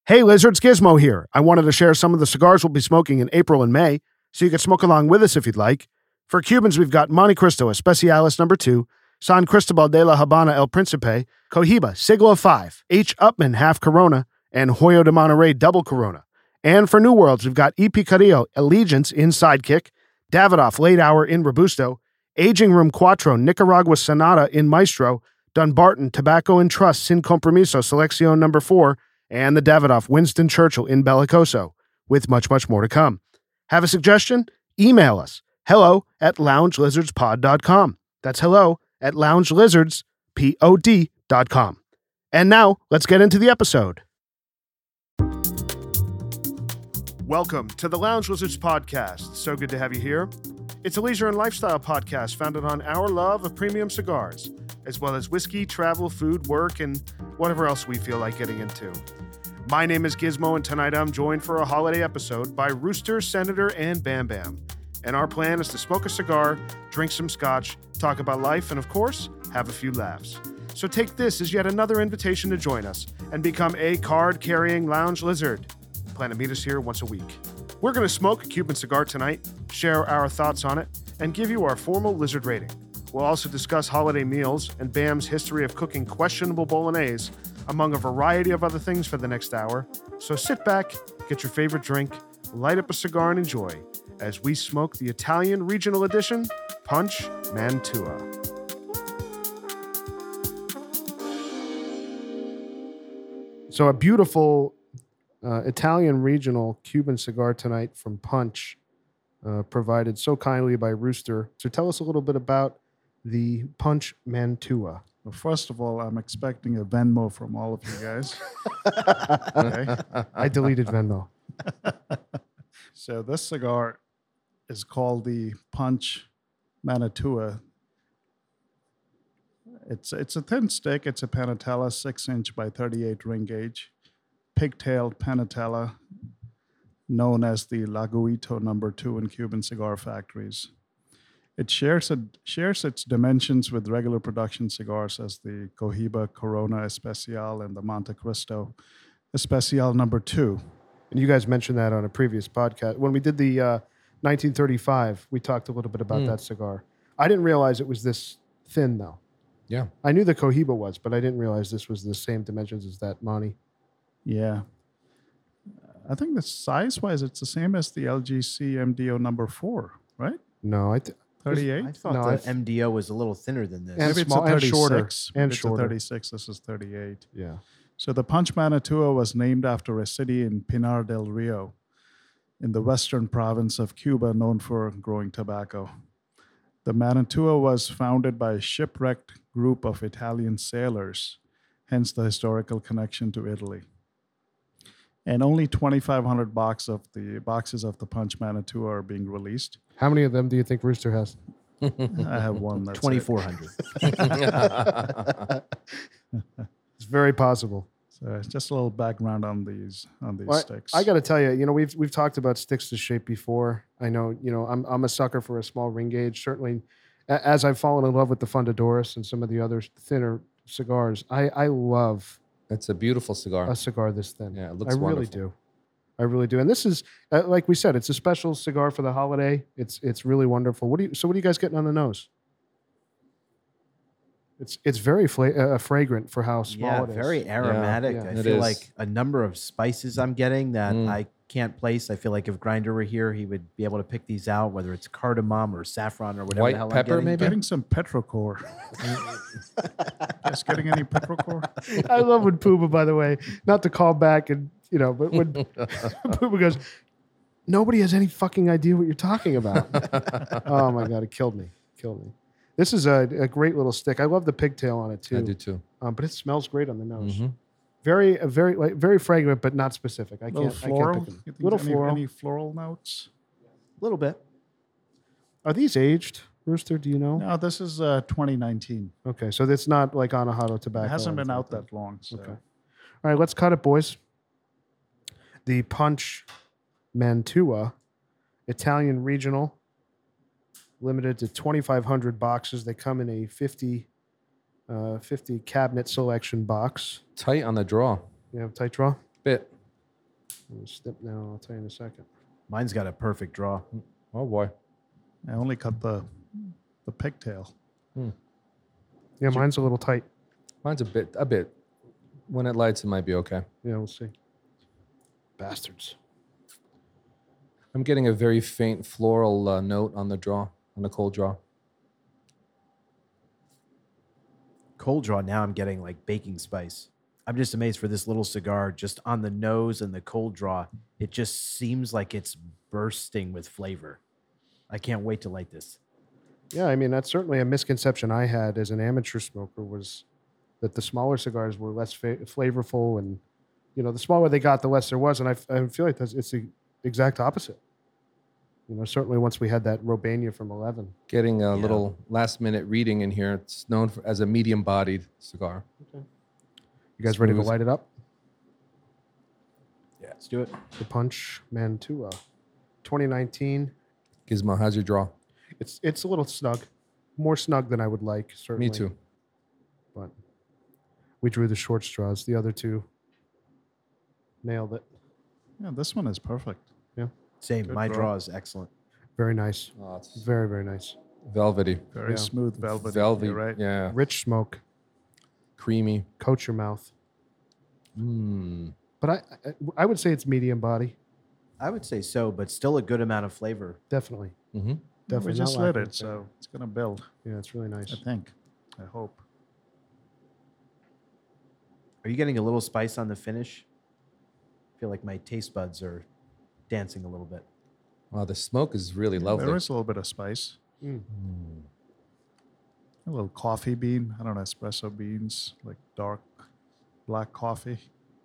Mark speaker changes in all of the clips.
Speaker 1: Hey, Lizards, Gizmo here. I wanted to share some of the cigars we'll be smoking in April and May, so you can smoke along with us if you'd like. For Cubans, we've got Monte Cristo Especiales No. 2, San Cristobal de la Habana El Principe, Cohiba Siglo 5, H. Upman Half Corona, and Hoyo de Monterrey Double Corona. And for New Worlds, we've got E. Picadillo Allegiance in Sidekick, Davidoff Late Hour in Robusto, Aging Room Cuatro Nicaragua Sonata in Maestro, Dunbarton Tobacco and Trust Sin Compromiso Selección No. 4, and the Davidoff Winston Churchill in Bellicoso, with much, much more to come. Have a suggestion? Email us, hello@loungelizardspod.com. That's hello@loungelizardspod.com. And now, let's get into the episode. Welcome to the Lounge Lizards Podcast. So good to have you here. It's a leisure and lifestyle podcast founded on our love of premium cigars, as well as whiskey, travel, food, work, and whatever else we feel like getting into. My name is Gizmo, and tonight I'm joined for a holiday episode by Rooster, Senator, and Bam Bam. And our plan is to smoke a cigar, drink some scotch, talk about life, and of course, have a few laughs. So take this as yet another invitation to join us and become a card-carrying lounge lizard. Plan to meet us here once a week. We're going to smoke a Cuban cigar tonight, share our thoughts on it, and give you our formal lizard rating. We'll also discuss holiday meals and Bam's history of cooking questionable bolognese, among a variety of other things for the next hour. So sit back, get your favorite drink, light up a cigar, and enjoy as we smoke the Italian Regional Edition Punch Mantua. So a beautiful Italian Regional Cuban cigar tonight from Punch, provided so kindly by Rooster. So tell us a little bit about the Punch Mantua.
Speaker 2: Well, first of all, I'm expecting a Venmo from all of you guys. Okay.
Speaker 1: I deleted Venmo.
Speaker 2: So this cigar is called the Punch Mantua. It's a thin stick. It's a Panatella, 6-inch by 38 ring gauge, pigtailed Panatella, known as the Laguito No. 2 in Cuban cigar factories. It shares its dimensions with regular production cigars as the Cohiba Corona Especial and the Monte Cristo Especial No. 2.
Speaker 1: And you guys mentioned that on a previous podcast. When we did the 1935, we talked a little bit about that cigar. I didn't realize it was this thin, though.
Speaker 3: Yeah.
Speaker 1: I knew the Cohiba was, but I didn't realize this was the same dimensions as that Monte.
Speaker 2: Yeah. I think the size-wise, it's the same as the LGC MDO No. 4, right?
Speaker 1: No,
Speaker 2: 38?
Speaker 4: I thought
Speaker 1: No,
Speaker 4: the MDO was a little thinner than this.
Speaker 1: And
Speaker 2: Maybe
Speaker 1: small-
Speaker 2: it's a
Speaker 1: and
Speaker 2: 36.
Speaker 1: shorter.
Speaker 2: Maybe
Speaker 1: And
Speaker 2: it's
Speaker 1: shorter.
Speaker 2: a 36. This is 38.
Speaker 1: Yeah.
Speaker 2: So the Punch Mantua was named after a city in Pinar del Rio in the western province of Cuba known for growing tobacco. The Mantua was founded by a shipwrecked group of Italian sailors, hence the historical connection to Italy. And only 2,500 boxes of the Punch Mantua are being released.
Speaker 1: How many of them do you think Rooster has?
Speaker 2: I have one. That's
Speaker 4: 2,400.
Speaker 1: It's very possible.
Speaker 2: So just a little background on these
Speaker 1: Well,
Speaker 2: sticks.
Speaker 1: I got to tell you, we've talked about sticks to shape before. I know, I'm a sucker for a small ring gauge. Certainly, as I've fallen in love with the Fundadoras and some of the other thinner cigars, I love
Speaker 3: It's a beautiful cigar.
Speaker 1: a cigar this thin.
Speaker 3: Yeah, it looks
Speaker 1: I really
Speaker 3: wonderful.
Speaker 1: do. I really do. And this is, like we said, it's a special cigar for the holiday. It's really wonderful. What are you guys getting on the nose? It's very fragrant for how small
Speaker 4: Yeah,
Speaker 1: it is.
Speaker 4: very aromatic.
Speaker 1: Yeah.
Speaker 4: I
Speaker 3: It
Speaker 4: feel
Speaker 3: is.
Speaker 4: like a number of spices I'm getting that
Speaker 3: Mm.
Speaker 4: I can't place. I feel like if Grinder were here, he would be able to pick these out, whether it's cardamom or saffron or whatever
Speaker 3: White
Speaker 4: the hell
Speaker 3: pepper,
Speaker 4: I'm getting.
Speaker 3: maybe?
Speaker 2: Getting some petrocore. Just getting any petrocore?
Speaker 1: I love when Puma, by the way, not to call back and, but when Puma goes, nobody has any fucking idea what you're talking about. Oh my God, it killed me. This is a great little stick. I love the pigtail on it too.
Speaker 3: I do too.
Speaker 1: But it smells great on the nose.
Speaker 3: Mhm.
Speaker 1: Very fragrant, but not specific. I
Speaker 2: Little
Speaker 1: can't
Speaker 2: floral?
Speaker 1: pick them.
Speaker 2: You think
Speaker 1: Little
Speaker 2: any,
Speaker 1: floral.
Speaker 2: Any floral notes?
Speaker 4: A little bit.
Speaker 1: Are these aged, Rooster? Do you know?
Speaker 2: No, this is 2019.
Speaker 1: Okay, so it's not like Anahado tobacco.
Speaker 2: It hasn't
Speaker 1: or
Speaker 2: been
Speaker 1: anything
Speaker 2: out
Speaker 1: like
Speaker 2: that long. So.
Speaker 1: Okay. All right, let's cut it, boys. The Punch Mantua, Italian Regional, limited to 2,500 boxes. They come in a 50 cabinet selection box.
Speaker 3: Tight on the draw.
Speaker 1: You have tight draw?
Speaker 3: Bit.
Speaker 1: I'm gonna snip now. I'll tell you in a second.
Speaker 4: Mine's got a perfect draw.
Speaker 3: Oh boy.
Speaker 2: I only cut the pigtail.
Speaker 1: Yeah, mine's a little tight.
Speaker 3: Mine's a bit. When it lights, it might be okay.
Speaker 1: Yeah, we'll see. Bastards.
Speaker 3: I'm getting a very faint floral note on the cold draw.
Speaker 4: Cold draw, now I'm getting like baking spice. I'm just amazed for this little cigar, just on the nose and the cold draw. It just seems like it's bursting with flavor. I can't wait to light this.
Speaker 1: Yeah, I mean, that's certainly a misconception I had as an amateur smoker, was that the smaller cigars were less flavorful, and the smaller they got, the less there was. And I feel like it's the exact opposite. Certainly once we had that Robania from 11.
Speaker 3: Getting a little last minute reading in here. It's known as a medium bodied cigar.
Speaker 1: Okay. You guys ready to
Speaker 3: Smooth.
Speaker 1: light it up?
Speaker 4: Yeah, let's do it.
Speaker 1: The Punch Mantua, 2019.
Speaker 3: Gizmo, how's your draw?
Speaker 1: It's a little snug, more snug than I would like. Certainly.
Speaker 3: Me too.
Speaker 1: But we drew the short straws. The other two nailed it.
Speaker 2: Yeah, this one is perfect.
Speaker 1: Yeah,
Speaker 4: Same.
Speaker 2: Good
Speaker 4: My
Speaker 2: draw.
Speaker 4: draw is excellent.
Speaker 1: very nice.
Speaker 3: Oh, it's
Speaker 1: Very, very nice.
Speaker 3: velvety.
Speaker 2: Very
Speaker 1: Yeah.
Speaker 2: smooth velvet.
Speaker 3: Velvety.
Speaker 2: You're right.
Speaker 3: Yeah.
Speaker 1: Rich smoke,
Speaker 3: Creamy.
Speaker 1: coat your mouth.
Speaker 3: Mm.
Speaker 1: But I would say it's medium body,
Speaker 4: I would say so, but still a good amount of flavor.
Speaker 1: definitely.
Speaker 3: Mm-hmm.
Speaker 1: Definitely
Speaker 2: We just
Speaker 1: not
Speaker 2: lit
Speaker 1: lacking
Speaker 2: it, so it's gonna build.
Speaker 1: yeah, it's really nice.
Speaker 2: I think. I hope.
Speaker 4: Are you getting a little spice on the finish? I feel like my taste buds are dancing a little bit.
Speaker 3: Wow, the smoke is really lovely.
Speaker 2: There is a little bit of spice.
Speaker 1: Mm.
Speaker 2: A little coffee bean. I don't know, espresso beans, like dark black coffee.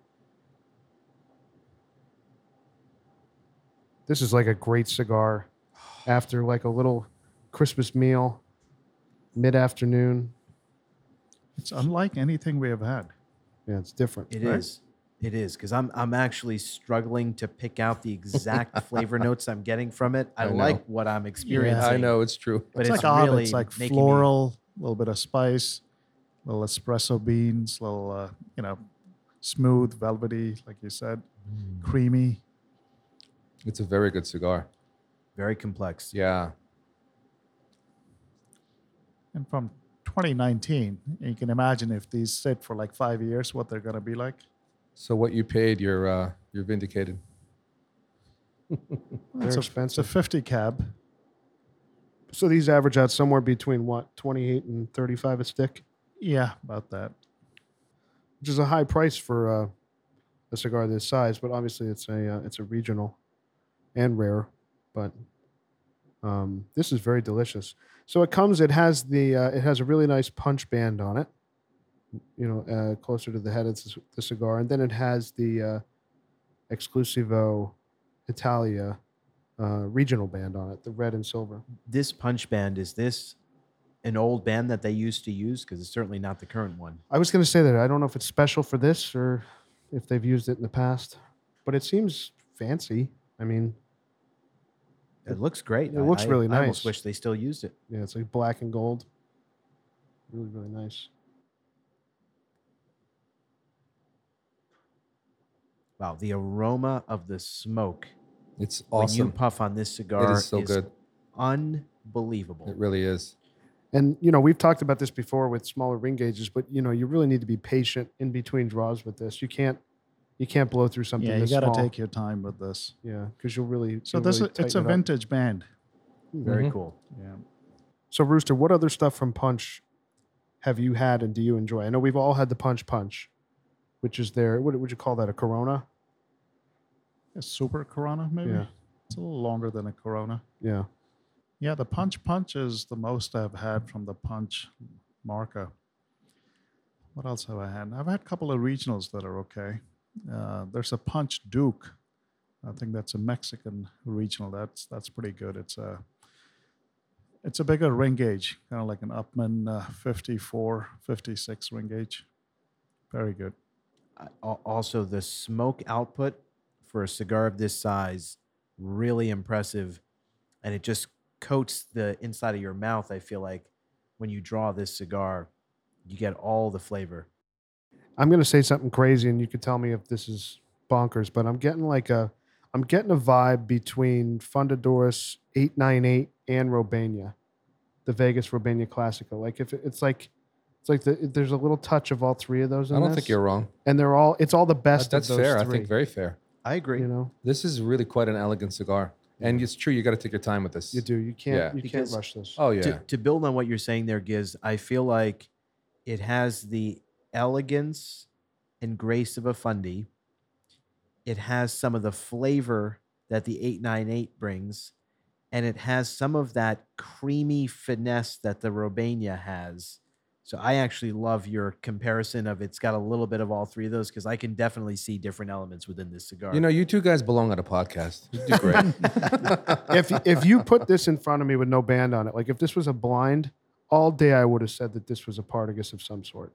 Speaker 1: This is like a great cigar after like a little Christmas meal, mid-afternoon.
Speaker 2: It's unlike anything we have had.
Speaker 1: Yeah, it's different.
Speaker 4: It
Speaker 1: right?
Speaker 4: is. It is, because I'm actually struggling to pick out the exact flavor notes I'm getting from it. I
Speaker 3: I know.
Speaker 4: like what I'm experiencing.
Speaker 3: I know, it's true.
Speaker 4: But
Speaker 2: It's,
Speaker 4: it's
Speaker 2: like odd.
Speaker 4: really
Speaker 2: It's like
Speaker 4: making me-
Speaker 2: floral, a little bit of spice, little espresso beans, little smooth, velvety, like you said, creamy.
Speaker 3: It's a very good cigar.
Speaker 4: Very complex.
Speaker 3: Yeah.
Speaker 2: And from 2019, you can imagine if these sit for like 5 years, what they're gonna be like.
Speaker 3: So what you paid, you're vindicated.
Speaker 1: They're
Speaker 2: It's a
Speaker 1: expensive.
Speaker 2: 50 cab.
Speaker 1: So these average out somewhere between what, 28 and 35 a stick,
Speaker 2: Yeah, about that.
Speaker 1: which is a high price for a cigar this size. But obviously, it's a regional and rare. But this is very delicious. So it has a really nice punch band on it. Closer to the head of the cigar, and then it has the Exclusivo Italia regional band on it, the red and silver.
Speaker 4: This punch band, is this an old band that they used to use? Because it's certainly not the current one.
Speaker 1: I was going to say that I don't know if it's special for this or if they've used it in the past, but it seems fancy. I mean,
Speaker 4: It looks great.
Speaker 1: It looks really
Speaker 4: I almost
Speaker 1: nice.
Speaker 4: wish they still used it.
Speaker 1: yeah, it's like black and gold. Really, really nice.
Speaker 4: Wow, the aroma of the smoke
Speaker 3: It's
Speaker 4: when you
Speaker 3: awesome.
Speaker 4: puff on this cigar
Speaker 3: It is so good.
Speaker 4: unbelievable.
Speaker 3: It really is.
Speaker 1: And we've talked about this before with smaller ring gauges, but you really need to be patient in between draws with this. You can't blow through something.
Speaker 2: Yeah, you
Speaker 1: this
Speaker 2: got to
Speaker 1: small.
Speaker 2: take your time with this.
Speaker 1: Yeah, because you'll really.
Speaker 2: So
Speaker 1: you'll
Speaker 2: this
Speaker 1: really
Speaker 2: it's a
Speaker 1: tighten it up.
Speaker 2: vintage band.
Speaker 4: Very
Speaker 3: Mhm.
Speaker 4: cool.
Speaker 2: Yeah.
Speaker 1: So Rooster, what other stuff from Punch have you had and do you enjoy? I know we've all had the Punch, which is their, what would you call that? A Corona?
Speaker 2: A super Corona, maybe.
Speaker 1: Yeah.
Speaker 2: It's a little longer than a Corona.
Speaker 1: Yeah.
Speaker 2: Yeah, the Punch is the most I've had from the Punch Marca. What else have I had? I've had a couple of regionals that are okay. There's a Punch Duke. I think that's a Mexican regional. That's pretty good. It's a bigger ring gauge, kind of like an Upman 54, 56 ring gauge. Very good.
Speaker 4: Also, the smoke output for a cigar of this size, really impressive. And it just coats the inside of your mouth. I feel like when you draw this cigar, you get all the flavor.
Speaker 1: I'm going to say something crazy and you could tell me if this is bonkers, but I'm getting a vibe between Fundadores 898 and Robania, the Vegas Robania Classico. Like if it's like there's a little touch of all three of those.
Speaker 3: I don't think you're wrong.
Speaker 1: And it's all the best.
Speaker 3: That's
Speaker 1: of those
Speaker 3: fair.
Speaker 1: three,
Speaker 3: I think very fair.
Speaker 4: I agree.
Speaker 1: You know,
Speaker 3: This is really quite an elegant cigar. And it's true, you got to take your time with this.
Speaker 1: you do. You can't.
Speaker 3: Yeah.
Speaker 1: You
Speaker 4: Because-
Speaker 1: can't rush this.
Speaker 3: Oh, yeah.
Speaker 4: To build on what you're saying there, Giz, I feel like it has the elegance and grace of a Fundy. It has some of the flavor that the 898 brings, and it has some of that creamy finesse that the Robania has. So I actually love your comparison of it's got a little bit of all three of those because I can definitely see different elements within this cigar.
Speaker 3: You know, you two guys belong on a podcast. You do great.
Speaker 1: If you put this in front of me with no band on it, like if this was a blind, all day I would have said that this was a Partagas of some sort.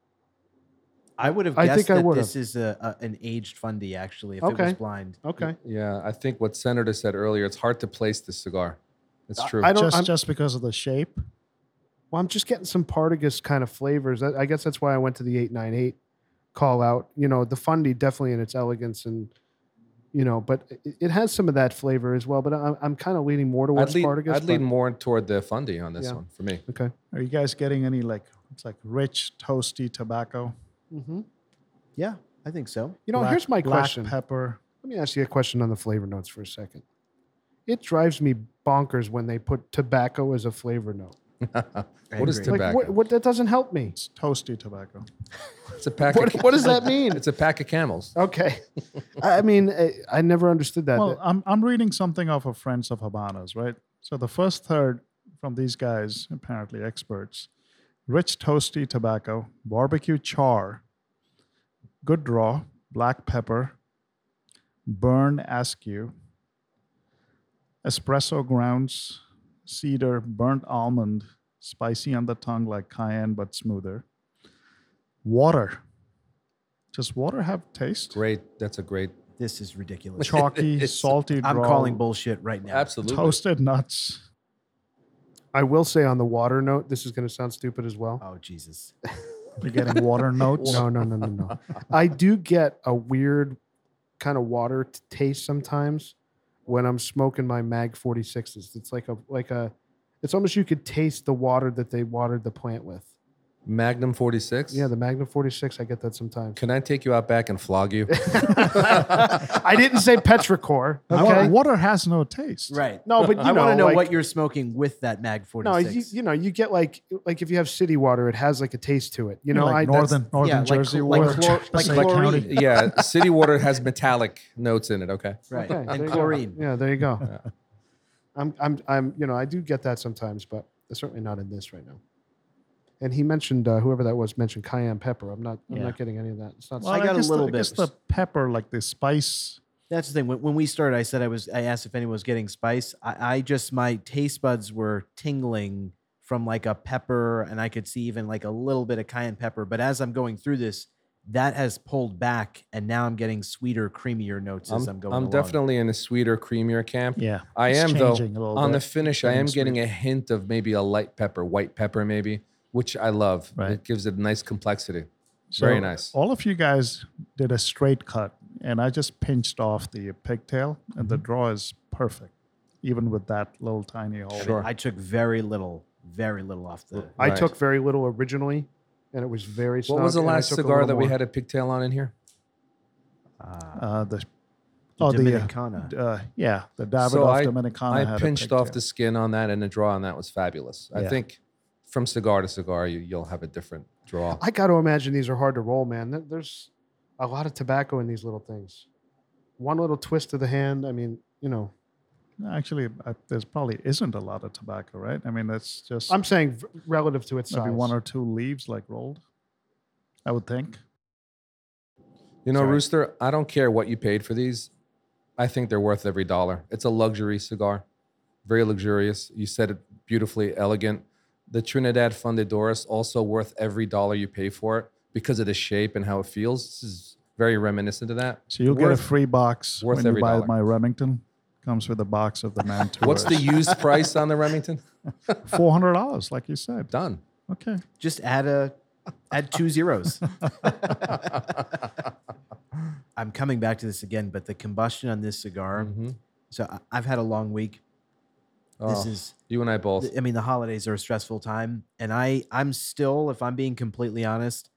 Speaker 4: I would have
Speaker 1: I
Speaker 4: guessed
Speaker 1: think I
Speaker 4: that
Speaker 1: would've.
Speaker 4: this is an aged Fundy actually if it was
Speaker 1: Okay.
Speaker 4: blind.
Speaker 1: Okay.
Speaker 3: Yeah, I think what Senator said earlier, it's hard to place this cigar. It's true.
Speaker 1: I don't.
Speaker 2: Just because of the shape.
Speaker 1: Well, I'm just getting some Partagas kind of flavors. I guess that's why I went to the 898 call out. You know, the Fundy definitely in its elegance and, you know, but it has some of that flavor as well. But I'm kind of leaning more towards Partagas.
Speaker 3: I'd lean more toward the Fundy on this
Speaker 1: Yeah.
Speaker 3: one for me.
Speaker 1: Okay.
Speaker 2: Are you guys getting any it's like rich, toasty tobacco?
Speaker 1: Mm-hmm.
Speaker 4: Yeah, I think so.
Speaker 1: You know, here's my
Speaker 2: black
Speaker 1: question.
Speaker 2: pepper.
Speaker 1: Let me ask you a question on the flavor notes for a second. It drives me bonkers when they put tobacco as a flavor note.
Speaker 3: What is
Speaker 4: agree.
Speaker 3: tobacco?
Speaker 1: Like, what that doesn't help me.
Speaker 2: It's toasty tobacco.
Speaker 3: It's a pack.
Speaker 1: What does that mean?
Speaker 3: It's a pack of Camels.
Speaker 1: Okay. I mean, I never understood that.
Speaker 2: Well, I'm reading something off of Friends of Habanas, right? So the first third from these guys, apparently experts, rich toasty tobacco, barbecue char, good draw, black pepper, burn askew, espresso grounds, cedar, burnt almond, spicy on the tongue like cayenne but smoother. Water. Does water have taste?
Speaker 3: Great. That's a great.
Speaker 4: This is ridiculous.
Speaker 2: Chalky, salty draw.
Speaker 4: I'm calling bullshit right now.
Speaker 3: Absolutely.
Speaker 2: Toasted nuts.
Speaker 1: I will say on the water note, this is going to sound stupid as well.
Speaker 4: Oh Jesus!
Speaker 2: You're getting water notes.
Speaker 1: No. I do get a weird kind of water taste sometimes when I'm smoking my Mag 46s. It's it's almost you could taste the water that they watered the plant with.
Speaker 3: Magnum 46.
Speaker 1: Yeah, the Magnum 46, I get that sometimes.
Speaker 3: Can I take you out back and flog you?
Speaker 1: I didn't say petrichor. Okay.
Speaker 2: Water has no taste.
Speaker 4: Right.
Speaker 1: No, but
Speaker 4: I want to know what you're smoking with that Mag 46.
Speaker 1: No, you get like if you have city water, it has like a taste to it. You know,
Speaker 2: like northern
Speaker 4: yeah, like
Speaker 2: Jersey
Speaker 4: cl-
Speaker 2: water,
Speaker 4: like chlor- like
Speaker 2: Passaic
Speaker 4: chlorine.
Speaker 2: County.
Speaker 3: Yeah, city water has metallic notes in it. Okay.
Speaker 4: right.
Speaker 1: Okay, there
Speaker 4: And
Speaker 1: you go.
Speaker 4: chlorine.
Speaker 1: Yeah, there you go. I'm I do get that sometimes, but it's certainly not in this right now. And he mentioned whoever that was mentioned cayenne pepper. I'm not getting any of that. It's not.
Speaker 2: Well,
Speaker 4: I got a
Speaker 2: guess
Speaker 4: little
Speaker 2: I guess
Speaker 4: bit.
Speaker 2: the pepper, like the spice.
Speaker 4: That's the thing. When we started, I asked if anyone was getting spice. I just my taste buds were tingling from like a pepper, and I could see even like a little bit of cayenne pepper. But as I'm going through this, that has pulled back, and now I'm getting sweeter, creamier notes as I'm going.
Speaker 3: I'm
Speaker 4: along.
Speaker 3: definitely in a sweeter, creamier camp.
Speaker 2: Yeah,
Speaker 3: I
Speaker 2: it's
Speaker 3: am though.
Speaker 2: changing a little
Speaker 3: On the
Speaker 2: bit.
Speaker 3: finish, I
Speaker 2: Getting
Speaker 3: am getting
Speaker 2: sweet.
Speaker 3: a hint of maybe a light pepper, white pepper maybe, which I love.
Speaker 2: Right.
Speaker 3: It gives it a nice complexity.
Speaker 2: So
Speaker 3: Very nice.
Speaker 2: All of you guys did a straight cut, and I just pinched off the pigtail, and the draw is perfect, even with that little tiny hole.
Speaker 3: Sure.
Speaker 4: I took very little off the.
Speaker 1: I
Speaker 3: Right.
Speaker 1: took very little originally, and it was very.
Speaker 3: What was the
Speaker 1: snug, and I
Speaker 3: last
Speaker 1: took a
Speaker 3: cigar
Speaker 1: little
Speaker 3: that we
Speaker 1: more.
Speaker 3: had a pigtail on in here?
Speaker 2: The
Speaker 4: Dominicana.
Speaker 2: yeah, the Davidoff
Speaker 3: So
Speaker 2: Dominicana.
Speaker 3: I
Speaker 2: had a
Speaker 3: pinched off
Speaker 2: pigtail.
Speaker 3: the skin on that, and the draw on that was fabulous. I
Speaker 2: Yeah.
Speaker 3: think from cigar to cigar, you'll have a different draw.
Speaker 1: I got to imagine these are hard to roll, man. There's a lot of tobacco in these little things. One little twist of the hand. I mean, you know.
Speaker 2: Actually, there's probably isn't a lot of tobacco, right? I mean, that's just
Speaker 1: I'm saying relative to its
Speaker 2: maybe
Speaker 1: size.
Speaker 2: one or two leaves like rolled. I would think.
Speaker 3: You know,
Speaker 4: Sorry.
Speaker 3: Rooster, I don't care what you paid for these. I think they're worth every dollar. It's a luxury cigar, very luxurious. You said it beautifully, elegant. The Trinidad Fundadores also worth every dollar you pay for it because of the shape and how it feels. This is very reminiscent of that.
Speaker 2: So you'll get a
Speaker 3: Worth-
Speaker 2: free box
Speaker 3: worth
Speaker 2: when you
Speaker 3: every
Speaker 2: buy
Speaker 3: dollar.
Speaker 2: my Remington. Comes with a box of the Mantua.
Speaker 3: What's the used price on the Remington?
Speaker 2: $400, like you said?
Speaker 3: Done.
Speaker 2: Okay.
Speaker 4: Just add 2 zeros. I'm coming back to this again, but the combustion on this cigar.
Speaker 3: Mhm.
Speaker 4: So I've had a long week. This
Speaker 3: Oh,
Speaker 4: is,
Speaker 3: you and I both.
Speaker 4: I mean, the holidays are a stressful time, and I'm still, if I'm being completely honest,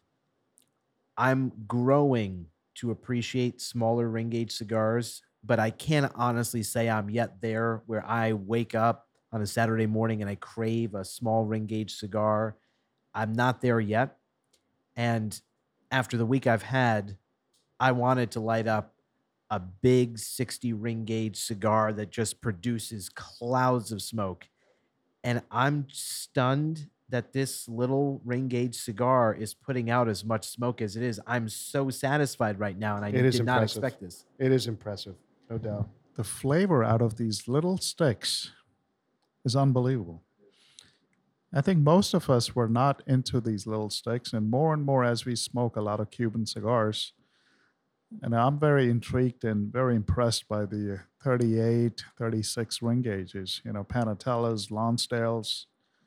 Speaker 4: I'm growing to appreciate smaller ring gauge cigars, but I can't honestly say I'm yet there where I wake up on a Saturday morning and I crave a small ring gauge cigar. I'm not there yet. And after the week I've had, I wanted to light up a big 60 ring gauge cigar that just produces clouds of smoke. And I'm stunned that this little ring gauge cigar is putting out as much smoke as it is. I'm so satisfied right now, and I
Speaker 1: It is
Speaker 4: did not
Speaker 1: impressive.
Speaker 4: expect this.
Speaker 1: It is impressive, no doubt.
Speaker 2: The flavor out of these little sticks is unbelievable. I think most of us were not into these little sticks, and more as we smoke a lot of Cuban cigars. And I'm very intrigued and very impressed by the 38, 36 ring gauges, Panatellas, Lonsdales.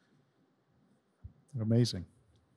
Speaker 2: They're amazing.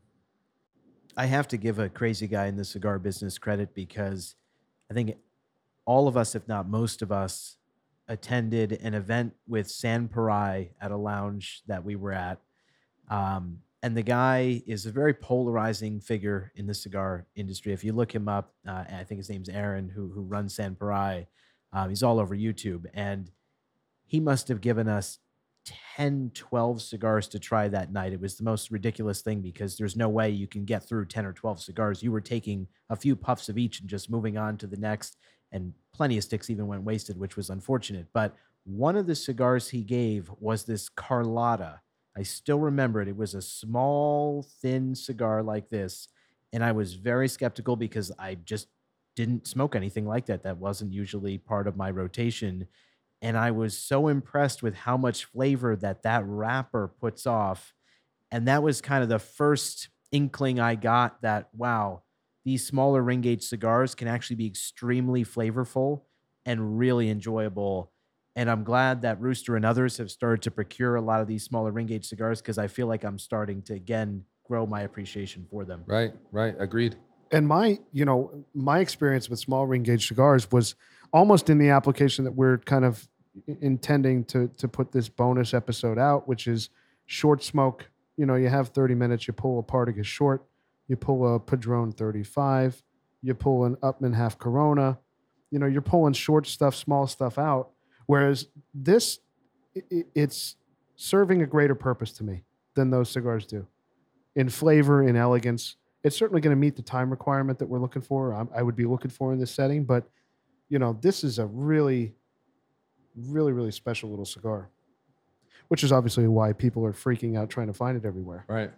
Speaker 4: I have to give a crazy guy in the cigar business credit because I think all of us, if not most of us, attended an event with San Parai at a lounge that we were at. And the guy is a very polarizing figure in the cigar industry. If you look him up, I think his name's Aaron, who runs San Parai. He's all over YouTube. And he must have given us 10, 12 cigars to try that night. It was the most ridiculous thing because there's no way you can get through 10 or 12 cigars. You were taking a few puffs of each and just moving on to the next. And plenty of sticks even went wasted, which was unfortunate. But one of the cigars he gave was this Carlotta. I still remember it. It was a small, thin cigar like this. And I was very skeptical because I just didn't smoke anything like that. That wasn't usually part of my rotation. And I was so impressed with how much flavor that wrapper puts off. And that was kind of the first inkling I got that, wow, these smaller ring gauge cigars can actually be extremely flavorful and really enjoyable. And I'm glad that Rooster and others have started to procure a lot of these smaller ring gauge cigars because I feel like I'm starting to, again, grow my appreciation for them.
Speaker 3: Right. Agreed.
Speaker 1: And my experience with small ring gauge cigars was almost in the application that we're kind of intending to put this bonus episode out, which is short smoke. You have 30 minutes, you pull a Partagas short, you pull a Padron 35, you pull an Upmann half Corona, you're pulling short stuff, small stuff out. Whereas this, it's serving a greater purpose to me than those cigars do. In flavor, in elegance, it's certainly going to meet the time requirement that we're looking for. I would be looking for in this setting, but this is a really, really, really special little cigar, which is obviously why people are freaking out trying to find it everywhere.
Speaker 3: Right.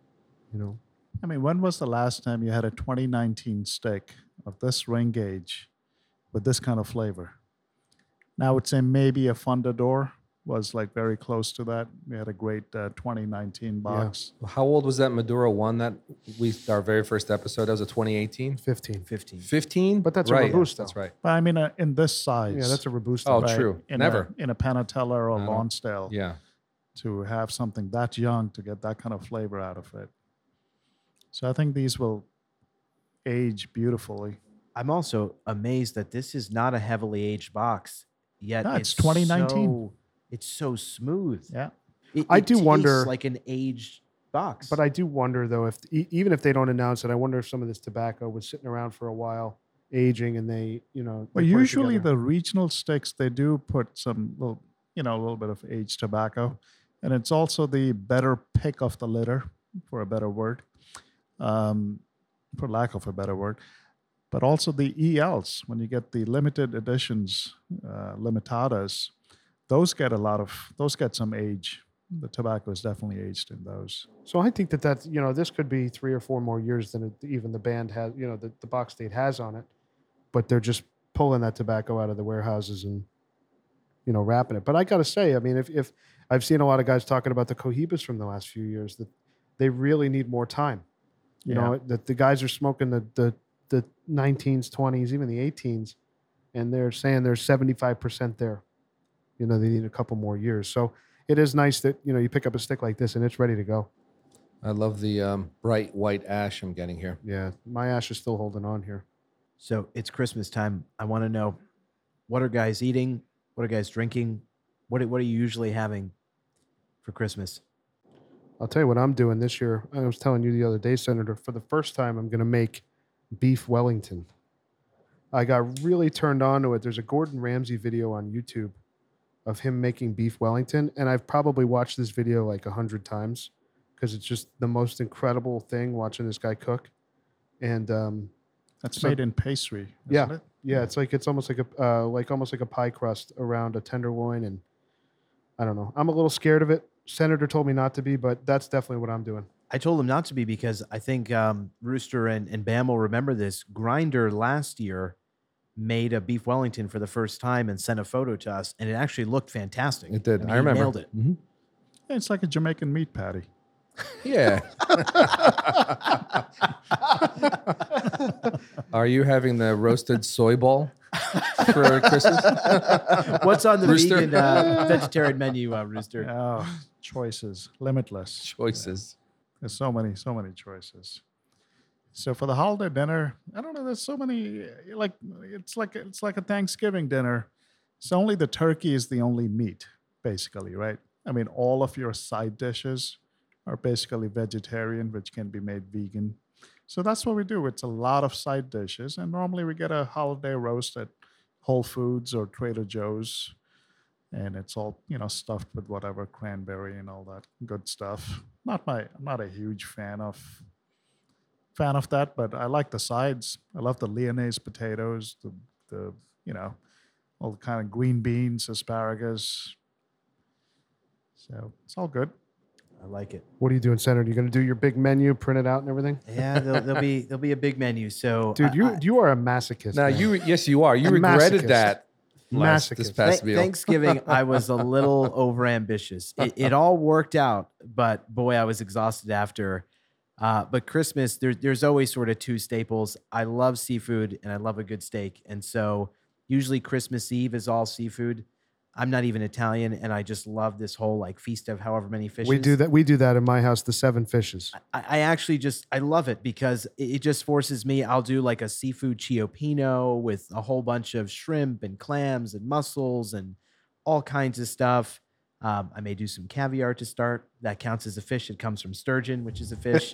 Speaker 2: I mean, when was the last time you had a 2019 stick of this ring gauge with this kind of flavor? Now, I would say maybe a Fundador was like very close to that. We had a great 2019 box.
Speaker 3: Yeah. How old was that Maduro one that our very first episode? That was a 2018?
Speaker 1: 15.
Speaker 3: 15?
Speaker 1: But that's
Speaker 3: right.
Speaker 1: a Robusto.
Speaker 3: That's right.
Speaker 2: But I mean, in this size.
Speaker 1: Yeah, that's a Robusto.
Speaker 3: Oh,
Speaker 2: right?
Speaker 3: true.
Speaker 2: In
Speaker 3: Never.
Speaker 2: in a Panatella or a Lonsdale.
Speaker 3: Yeah.
Speaker 2: To have something that young to get that kind of flavor out of it. So I think these will age beautifully.
Speaker 4: I'm also amazed that this is not a heavily aged box. Yet
Speaker 2: No, it's 2019.
Speaker 4: It's so smooth.
Speaker 2: Yeah.
Speaker 1: I do wonder-
Speaker 4: tastes like an aged box.
Speaker 1: But I do wonder, though, if even if they don't announce it, I wonder if some of this tobacco was sitting around for a while, aging, and they.
Speaker 2: Well,
Speaker 1: put it
Speaker 2: usually
Speaker 1: together.
Speaker 2: the regional sticks, they do put some little, a little bit of aged tobacco. And it's also the better pick of the litter, for a better word, for lack of a better word. But also the ELs, when you get the limited editions, limitadas, those get some age. The tobacco is definitely aged in those.
Speaker 1: So I think that this could be 3 or 4 more years than even the band has, the box date has on it. But they're just pulling that tobacco out of the warehouses and, wrapping it. But I got to say, I mean, if I've seen a lot of guys talking about the Cohibas from the last few years, that they really need more time. That the guys are smoking the 19s, 20s, even the 18s, and they're saying they're 75% there. They need a couple more years. So it is nice that, you pick up a stick like this and it's ready to go.
Speaker 3: I love the bright white ash I'm getting here.
Speaker 1: Yeah, my ash is still holding on here.
Speaker 4: So it's Christmas time. I want to know, what are guys eating? What are guys drinking? What are you usually having for Christmas?
Speaker 5: I'll tell you what I'm doing this year. I was telling you the other day, Senator, for the first time, I'm going to make beef Wellington. I got really turned on to it. There's a Gordon Ramsay video on YouTube of him making beef Wellington. And I've probably watched this video like 100 times because it's just the most incredible thing watching this guy cook. And
Speaker 2: That's made in pastry,
Speaker 5: yeah,
Speaker 2: isn't it?
Speaker 5: yeah, it's almost like a pie crust around a tenderloin, and I don't know. I'm a little scared of it. Senator told me not to be, but that's definitely what I'm doing.
Speaker 4: I told him not to be because I think Rooster and Bam will remember this. Grinder last year made a beef Wellington for the first time and sent a photo to us, and it actually looked fantastic.
Speaker 3: It did.
Speaker 4: mean,
Speaker 3: I
Speaker 4: he
Speaker 3: remember.
Speaker 4: nailed it.
Speaker 3: Mhm.
Speaker 2: Yeah, it's like a Jamaican meat patty.
Speaker 3: Yeah. Are you having the roasted soy ball for Christmas?
Speaker 4: What's on the
Speaker 3: Rooster?
Speaker 4: vegan vegetarian menu, Rooster?
Speaker 2: Oh, choices, limitless.
Speaker 3: Choices.
Speaker 2: There's so many choices. So for the holiday dinner, I don't know. There's so many. It's like a Thanksgiving dinner. So only the turkey is the only meat, basically, right? I mean, all of your side dishes are basically vegetarian, which can be made vegan. So that's what we do. It's a lot of side dishes, and normally we get a holiday roast at Whole Foods or Trader Joe's, and it's all stuffed with whatever cranberry and all that good stuff. I'm not a huge fan of that, but I like the sides. I love the Lyonnaise potatoes, the all the kind of green beans, asparagus. So it's all good.
Speaker 4: I like it.
Speaker 5: What are you doing, Senator? You going to do your big menu, print it out, and everything?
Speaker 4: Yeah, there'll be a big menu. So,
Speaker 5: Dude, you are a masochist.
Speaker 3: Now
Speaker 5: man.
Speaker 3: yes, you are. You
Speaker 5: A
Speaker 3: regretted
Speaker 5: masochist.
Speaker 3: that this
Speaker 5: Masochist.
Speaker 3: past meal.
Speaker 4: Thanksgiving, I was a little overambitious. It all worked out, but boy, I was exhausted after. But Christmas, there's always sort of two staples. I love seafood and I love a good steak, and so usually Christmas Eve is all seafood. I'm not even Italian, and I just love this whole like feast of however many fishes.
Speaker 5: We do that in my house, the 7 fishes.
Speaker 4: I actually I love it because it just forces me. I'll do like a seafood cioppino with a whole bunch of shrimp and clams and mussels and all kinds of stuff. I may do some caviar to start. That counts as a fish. It comes from sturgeon, which is a fish.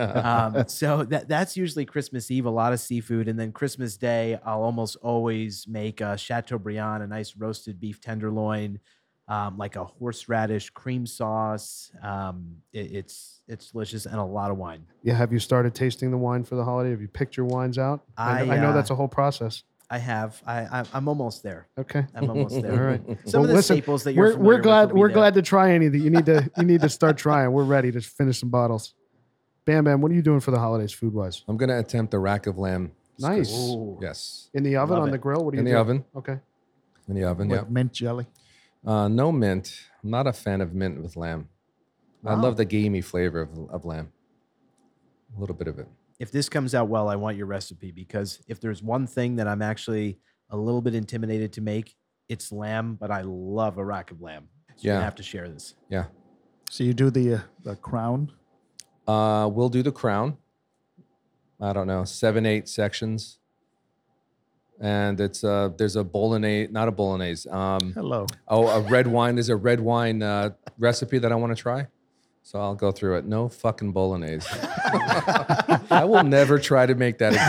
Speaker 4: So that's usually Christmas Eve, a lot of seafood. And then Christmas Day, I'll almost always make a Chateaubriand, a nice roasted beef tenderloin, like a horseradish cream sauce. It's delicious, and a lot of wine.
Speaker 5: Yeah, have you started tasting the wine for the holiday? Have you picked your wines out? I know that's a whole process.
Speaker 4: I have. I'm almost there.
Speaker 5: Okay.
Speaker 4: I'm almost there.
Speaker 5: All right.
Speaker 4: Some of the
Speaker 5: listen,
Speaker 4: staples that you're
Speaker 5: we're glad
Speaker 4: with will be
Speaker 5: we're
Speaker 4: there.
Speaker 5: glad to try any of the. You need to start trying. We're ready to finish some bottles. Bam Bam, what are you doing for the holidays food wise?
Speaker 3: I'm going to attempt a rack of lamb.
Speaker 5: Nice.
Speaker 4: Ooh.
Speaker 3: Yes.
Speaker 5: In the oven,
Speaker 4: Love
Speaker 5: on
Speaker 4: it.
Speaker 5: the grill? What are you
Speaker 3: In the
Speaker 5: doing?
Speaker 3: oven.
Speaker 5: Okay.
Speaker 3: In the oven,
Speaker 2: With
Speaker 3: yeah.
Speaker 2: mint jelly.
Speaker 3: No mint. I'm not a fan of mint with lamb. I
Speaker 2: Wow.
Speaker 3: love the gamey flavor of lamb. A little bit of it.
Speaker 4: If this comes out well, I want your recipe, because if there's one thing that I'm actually a little bit intimidated to make, it's lamb, but I love a rack of lamb. So you're
Speaker 3: Yeah.
Speaker 4: gonna have to share this.
Speaker 3: Yeah.
Speaker 2: So you do the crown.
Speaker 3: We'll do the crown. I don't know, 7, 8 sections. And it's there's a bolognese, not a bolognese.
Speaker 2: Hello.
Speaker 3: A red wine. There's a red wine recipe that I want to try. So I'll go through it. No fucking bolognese. I will never try to make that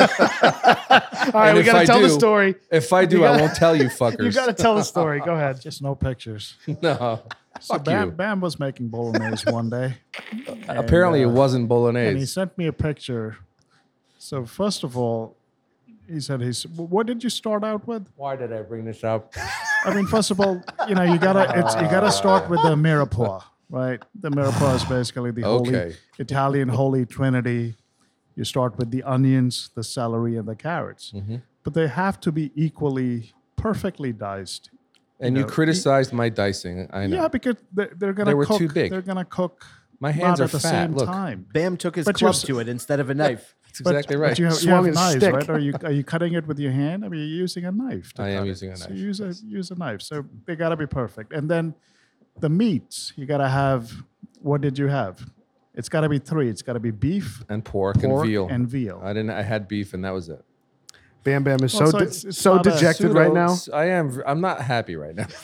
Speaker 3: again.
Speaker 5: All right,
Speaker 3: And
Speaker 5: we
Speaker 3: if
Speaker 5: got
Speaker 3: I
Speaker 5: to tell the
Speaker 3: do-
Speaker 5: story.
Speaker 3: If I do,
Speaker 5: You
Speaker 3: I
Speaker 5: gotta-
Speaker 3: won't tell you fuckers.
Speaker 5: You got to tell the story. Go ahead.
Speaker 2: Just no pictures.
Speaker 3: No.
Speaker 2: So
Speaker 3: Fuck
Speaker 2: Bam,
Speaker 3: you.
Speaker 2: Bam was making bolognese one day.
Speaker 3: Apparently, it
Speaker 2: And,
Speaker 3: wasn't
Speaker 2: And he
Speaker 3: bolognese.
Speaker 2: sent me a picture. So first of all, he said, what did you start out with?
Speaker 3: Why did I bring this up?
Speaker 2: I mean, first of all, you gotta start with the mirepoix, right? The mirepoix is basically the holy
Speaker 3: Okay.
Speaker 2: Italian holy trinity. You start with the onions, the celery, and the carrots, but they have to be equally perfectly diced.
Speaker 3: And you
Speaker 2: know,
Speaker 3: criticized my dicing. I know.
Speaker 2: Yeah, because they're gonna
Speaker 3: They were
Speaker 2: cook.
Speaker 3: too big.
Speaker 2: They're gonna cook.
Speaker 3: My hands
Speaker 2: not
Speaker 3: are
Speaker 2: at the
Speaker 3: fat.
Speaker 2: same
Speaker 3: Look.
Speaker 2: time.
Speaker 4: Bam took his
Speaker 2: But you're
Speaker 4: club
Speaker 2: s-
Speaker 4: to it instead of a knife.
Speaker 3: That's exactly right.
Speaker 2: But you have
Speaker 5: Swung his
Speaker 2: knives,
Speaker 5: stick.
Speaker 2: right? Are you cutting it with your hand? I mean, you're using a knife. to
Speaker 3: I am
Speaker 2: cut it.
Speaker 3: using a
Speaker 2: So
Speaker 3: knife,
Speaker 2: use a knife. So they gotta be perfect. And then the meats, you gotta have. What did you have? It's gotta be 3. It's gotta be beef,
Speaker 3: And pork
Speaker 2: pork,
Speaker 3: and veal.
Speaker 2: and veal.
Speaker 3: I had beef and that was it.
Speaker 5: Bam Bam is
Speaker 2: Well,
Speaker 5: so
Speaker 2: so it's
Speaker 5: so
Speaker 2: not a
Speaker 5: dejected right now.
Speaker 3: I'm not happy right now.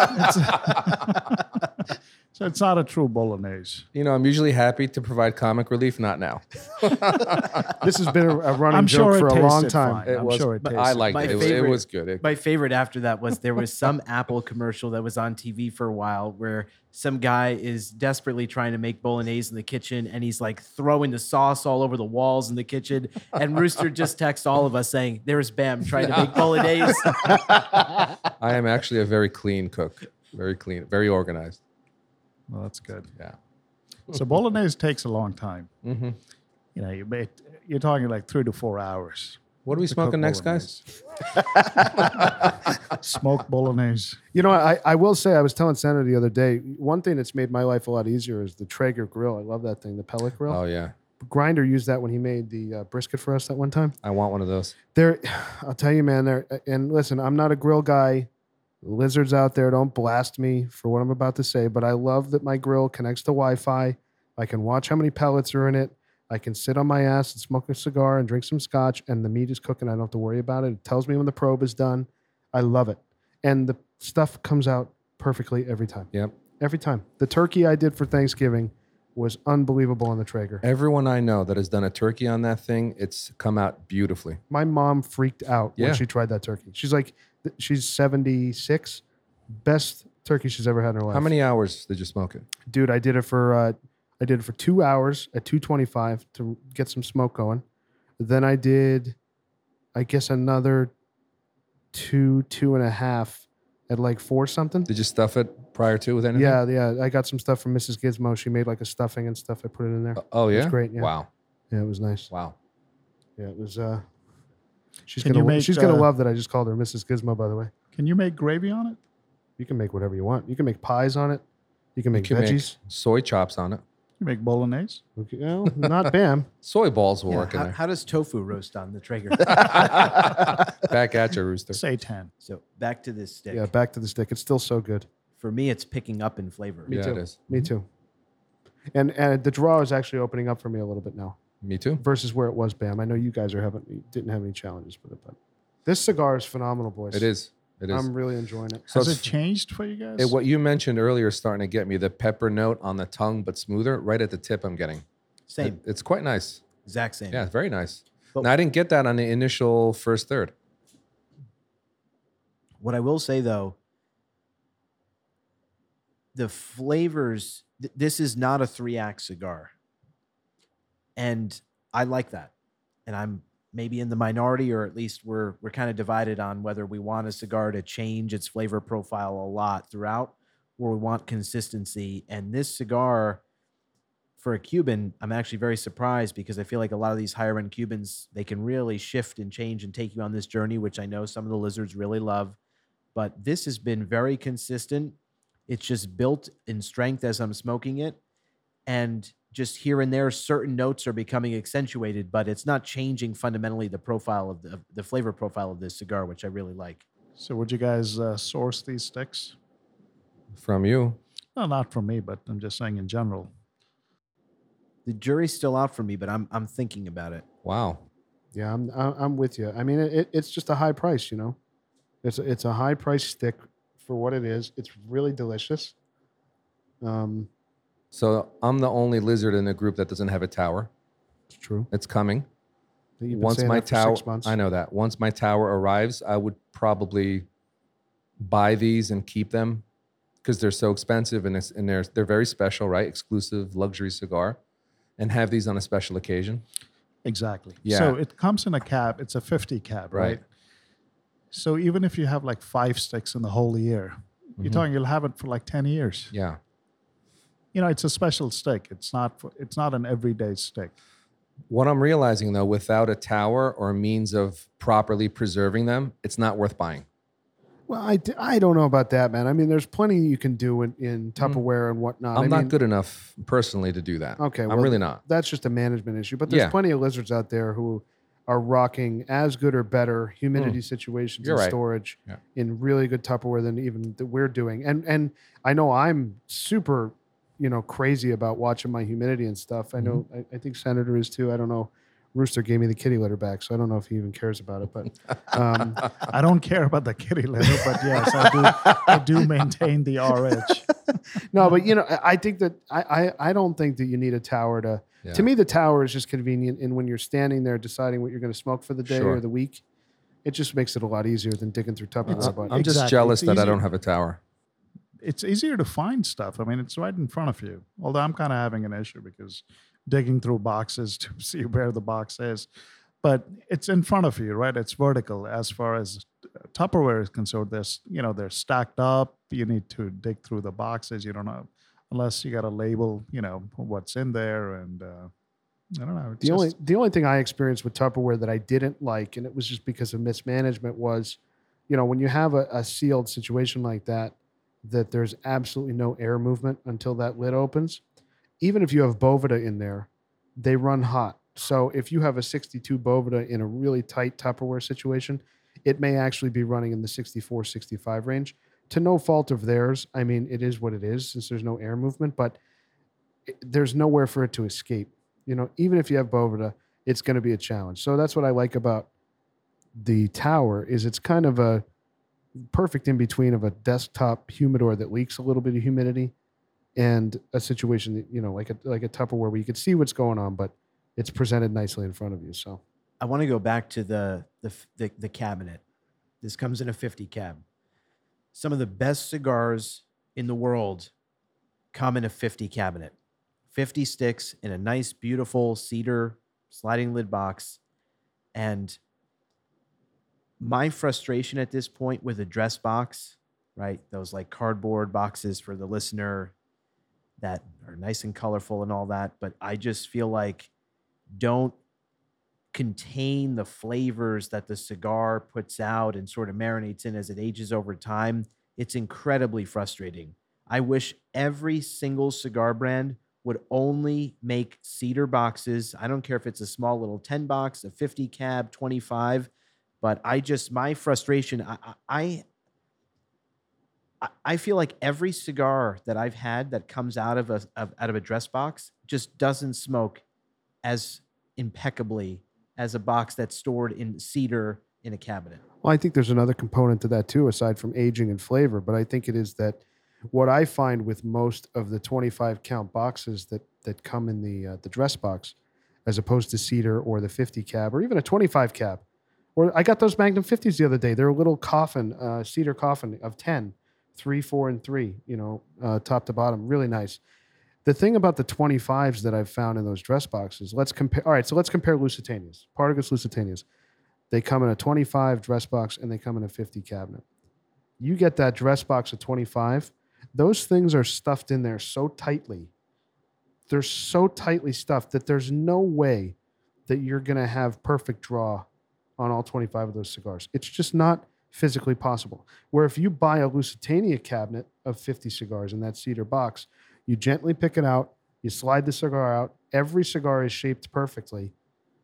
Speaker 2: So it's not a true bolognese.
Speaker 3: You know, I'm usually happy to provide comic relief. Not now.
Speaker 5: This has been a running
Speaker 2: I'm
Speaker 5: joke
Speaker 2: sure
Speaker 5: for
Speaker 2: it
Speaker 5: a long
Speaker 2: tasted
Speaker 5: time.
Speaker 2: fine. I'm sure it
Speaker 3: but
Speaker 2: tasted
Speaker 3: I liked
Speaker 4: My
Speaker 3: it. It
Speaker 4: favorite-
Speaker 3: was good.
Speaker 4: My favorite after that was there was some Apple commercial that was on TV for a while where some guy is desperately trying to make bolognese in the kitchen and he's like throwing the sauce all over the walls in the kitchen. And Rooster just texts all of us saying, "There's Bam trying to make bolognese."
Speaker 3: I am actually a very clean cook. Very clean, very organized.
Speaker 2: Well, that's good.
Speaker 3: Yeah.
Speaker 2: So bolognese takes a long time.
Speaker 3: Mm-hmm.
Speaker 2: You know, you're talking like 3 to 4 hours.
Speaker 3: What are we
Speaker 2: to cook
Speaker 3: smoking next, guys?
Speaker 2: bolognese. Smoked bolognese.
Speaker 5: You know, I will say, I was telling Senator the other day, one thing that's made my life a lot easier is the Traeger grill. I love that thing, the pellet grill.
Speaker 3: Oh yeah,
Speaker 5: Grinder used that when he made the brisket for us that one time.
Speaker 3: I want one of those.
Speaker 5: There, I'll tell you, man. There, and listen, I'm not a grill guy. Lizards out there, don't blast me for what I'm about to say, but I love that my grill connects to Wi-Fi. I can watch how many pellets are in it. I can sit on my ass and smoke a cigar and drink some scotch, and the meat is cooking. I don't have to worry about it. It tells me when the probe is done. I love it, and the stuff comes out perfectly every time.
Speaker 3: Yep.
Speaker 5: Every time. The turkey I did for Thanksgiving was unbelievable on the Traeger.
Speaker 3: Everyone I know that has done a turkey on that thing, it's come out beautifully.
Speaker 5: My mom freaked out
Speaker 3: Yeah.
Speaker 5: when she tried that turkey. She's like, she's 76. Best turkey she's ever had in her life.
Speaker 3: How many hours did you smoke it?
Speaker 5: Dude, I did it for 2 hours at 225 to get some smoke going. Then I did, I guess, another 2.5 at like 4 something.
Speaker 3: Did you stuff it prior to with anything?
Speaker 5: Yeah. I got some stuff from Mrs. Gizmo. She made like a stuffing and stuff. I put it in there.
Speaker 3: Oh yeah.
Speaker 5: It was great. Yeah.
Speaker 3: Wow.
Speaker 5: Yeah, it was nice.
Speaker 3: Wow.
Speaker 5: Yeah, it was. She's
Speaker 2: Can you make,
Speaker 5: gonna love that I just called her Mrs. Gizmo. By the way,
Speaker 2: Can you make gravy on it?
Speaker 5: you can make whatever you want. You can make pies on it. You can make
Speaker 3: You can make
Speaker 5: veggies.
Speaker 3: soy chops on it.
Speaker 2: You make bolognese?
Speaker 5: Okay, well, not Bam.
Speaker 3: Soy balls will
Speaker 4: Yeah,
Speaker 3: work in
Speaker 4: how,
Speaker 3: there.
Speaker 4: how does tofu roast on the Traeger?
Speaker 3: Back at you, Rooster.
Speaker 2: Say 10.
Speaker 4: So back to this stick.
Speaker 5: Yeah, back to the stick. It's still so good.
Speaker 4: For me, it's picking up in flavor.
Speaker 5: Me
Speaker 3: Yeah,
Speaker 5: too.
Speaker 3: it is.
Speaker 5: Me too. And the draw is actually opening up for me a little bit now
Speaker 3: Me too.
Speaker 5: versus where it was. Bam. I know you guys didn't have any challenges with it, but this cigar is phenomenal, boys.
Speaker 3: It is. It is.
Speaker 5: I'm really enjoying it.
Speaker 3: So
Speaker 2: Has
Speaker 3: it's-
Speaker 2: it changed for you guys?
Speaker 3: what you mentioned earlier is starting to get me. The pepper note on the tongue, but smoother. Right at the tip, I'm getting.
Speaker 4: Same.
Speaker 3: It's quite nice.
Speaker 4: Exact same.
Speaker 3: Yeah, it's very nice.
Speaker 4: But-
Speaker 3: Now, I didn't get that on the initial first third.
Speaker 4: What I will say though, the flavors, this is not a 3-act cigar. And I like that. And I'm maybe in the minority, or at least we're kind of divided on whether we want a cigar to change its flavor profile a lot throughout, or we want consistency. And this cigar, for a Cuban, I'm actually very surprised because I feel like a lot of these higher end Cubans, they can really shift and change and take you on this journey, which I know some of the lizards really love. But this has been very consistent. It's just built in strength as I'm smoking it. And just here and there, certain notes are becoming accentuated, but it's not changing fundamentally the profile of the flavor profile of this cigar, which I really like.
Speaker 2: So would you guys source these sticks?
Speaker 3: From you.
Speaker 2: No, not from me, but I'm just saying in general.
Speaker 4: The jury's still out for me, but I'm thinking about it.
Speaker 3: Wow.
Speaker 5: Yeah, I'm with you. I mean, it's just a high price, you know. It's a high price stick for what it is. It's really delicious.
Speaker 3: So I'm the only lizard in the group that doesn't have a tower.
Speaker 5: It's true.
Speaker 3: It's coming.
Speaker 5: You've been
Speaker 3: Once
Speaker 5: saying
Speaker 3: my
Speaker 5: that for
Speaker 3: tower,
Speaker 5: 6 months.
Speaker 3: I know that. Once my tower arrives, I would probably buy these and keep them because they're so expensive and they're very special, right? Exclusive luxury cigar, and have these on a special occasion.
Speaker 2: Exactly.
Speaker 3: Yeah.
Speaker 2: So it comes in a cab. It's a 50 cab, right?
Speaker 3: Right.
Speaker 2: So even if you have like 5 sticks in the whole year, you're
Speaker 3: Mhm.
Speaker 2: talking you'll have it for like 10 years.
Speaker 3: Yeah.
Speaker 2: You know, it's a special stick. It's not an everyday stick.
Speaker 3: What I'm realizing though, without a tower or means of properly preserving them, it's not worth buying.
Speaker 5: Well, I don't know about that, man. I mean, there's plenty you can do in Tupperware and whatnot.
Speaker 3: I'm
Speaker 5: I
Speaker 3: not
Speaker 5: mean,
Speaker 3: good enough personally to do that.
Speaker 5: Okay,
Speaker 3: I'm
Speaker 5: well,
Speaker 3: really not.
Speaker 5: That's just a management issue. But there's
Speaker 3: Yeah.
Speaker 5: plenty of lizards out there who are rocking as good or better humidity situations
Speaker 3: You're
Speaker 5: and
Speaker 3: right.
Speaker 5: storage
Speaker 3: Yeah.
Speaker 5: in really good Tupperware than even that we're doing. And I know I'm super, crazy about watching my humidity and stuff. I know I think Senator is too. I don't know Rooster gave me the kitty litter back, so I don't know if he even cares about it. But
Speaker 2: I don't care about the kitty litter, but yes, I do maintain the RH.
Speaker 5: no, but I think that I don't think that you need a tower to.
Speaker 3: Yeah.
Speaker 5: To me, the tower is just convenient, and when you're standing there deciding what you're going to smoke for the day
Speaker 3: Sure.
Speaker 5: or the week, it just makes it a lot easier than digging through Tupperware. But
Speaker 3: I'm just
Speaker 2: Exactly.
Speaker 3: jealous
Speaker 2: It's
Speaker 3: that I
Speaker 2: easier.
Speaker 3: don't have a tower.
Speaker 2: It's easier to find stuff. I mean, it's right in front of you. Although I'm kind of having an issue because digging through boxes to see where the box is, but it's in front of you, right? It's vertical. As far as Tupperware is concerned, they're stacked up. You need to dig through the boxes. You don't know unless you got a label, what's in there, and I don't know.
Speaker 5: the only thing I experienced with Tupperware that I didn't like, and it was just because of mismanagement, was, when you have a sealed situation like that there's absolutely no air movement until that lid opens. Even if you have Boveda in there, they run hot. So if you have a 62 Boveda in a really tight Tupperware situation, it may actually be running in the 64, 65 range. To no fault of theirs. I mean, it is what it is since there's no air movement, but there's nowhere for it to escape. Even if you have Boveda, it's going to be a challenge. So that's what I like about the tower is it's kind of a perfect in between of a desktop humidor that leaks a little bit of humidity and a situation that, like a Tupperware where you can see what's going on, but it's presented nicely in front of you. So
Speaker 4: I want to go back to the cabinet. This comes in a 50 cab. Some of the best cigars in the world come in a 50 cabinet. 50 sticks in a nice, beautiful cedar sliding lid box. And my frustration at this point with a dress box, right? Those like cardboard boxes for the listener that are nice and colorful and all that. But I just feel like don't contain the flavors that the cigar puts out and sort of marinates in as it ages over time. It's incredibly frustrating. I wish every single cigar brand would only make cedar boxes. I don't care if it's a small little 10 box, a 50 cab, 25, but my frustration, I feel like every cigar that I've had that comes out of a dress box just doesn't smoke as impeccably as a box that's stored in cedar in a cabinet.
Speaker 5: Well, I think there's another component to that too, aside from aging and flavor. But I think it is that what I find with most of the 25 count boxes that come in the dress box, as opposed to cedar or the 50 cab or even a 25 cab, or I got those Magnum 50s the other day. They're a little coffin, cedar coffin of 10, 3, 4, and 3, top to bottom, really nice. The thing about the 25s that I've found in those dress boxes, let's compare. All right, so let's compare Lusitanias, Partagas Lusitanias. They come in a 25 dress box and they come in a 50 cabinet. You get that dress box of 25, those things are stuffed in there so tightly. They're so tightly stuffed that there's no way that you're going to have perfect draw on all 25 of those cigars. It's just not physically possible. Where if you buy a Lusitania cabinet of 50 cigars in that cedar box, you gently pick it out, you slide the cigar out, every cigar is shaped perfectly.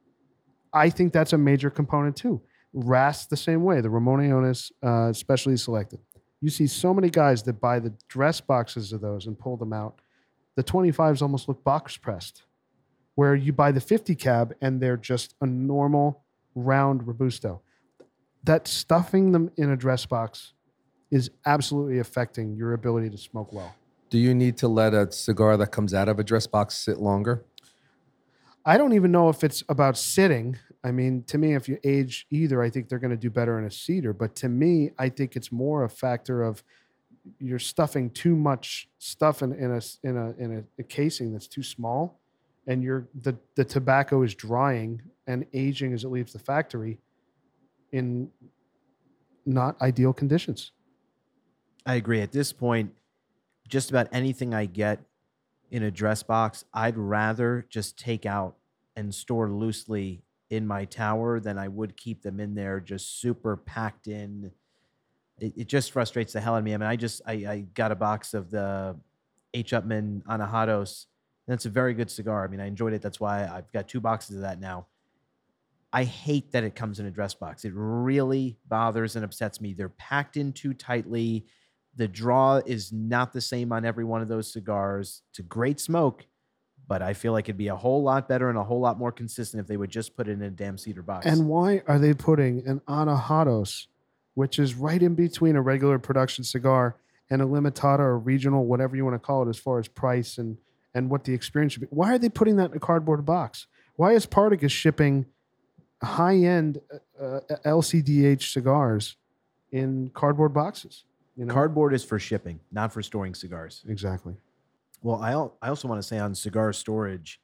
Speaker 5: I think that's a major component too. Ras the same way, the Ramon Allones specially selected. You see so many guys that buy the dress boxes of those and pull them out. The 25s almost look box pressed, where you buy the 50 cab and they're just a normal round Robusto. That stuffing them in a dress box is absolutely affecting your ability to smoke well.
Speaker 3: Do you need to let a cigar that comes out of a dress box sit longer?
Speaker 5: I don't even know if it's about sitting. I mean, to me, if you age either, I think they're going to do better in a cedar. But to me, I think it's more a factor of you're stuffing too much stuff in a casing that's too small, and the tobacco is drying and aging as it leaves the factory in not ideal conditions.
Speaker 4: I agree. At this point, just about anything I get in a dress box, I'd rather just take out and store loosely in my tower than I would keep them in there just super packed in. It just frustrates the hell out of me. I mean, I got a box of the H. Upmann Anahados. That's a very good cigar. I mean, I enjoyed it. That's why I've got 2 boxes of that now. I hate that it comes in a dress box. It really bothers and upsets me. They're packed in too tightly. The draw is not the same on every one of those cigars. It's a great smoke, but I feel like it'd be a whole lot better and a whole lot more consistent if they would just put it in a damn cedar box.
Speaker 5: And why are they putting an Anahados, which is right in between a regular production cigar and a limitada or regional, whatever you want to call it, as far as price and what the experience should be? Why are they putting that in a cardboard box? Why is Partagas shipping high-end LCDH cigars in cardboard boxes? You know?
Speaker 4: Cardboard is for shipping, not for storing cigars.
Speaker 5: Exactly.
Speaker 4: Well, I also want to say on cigar storage,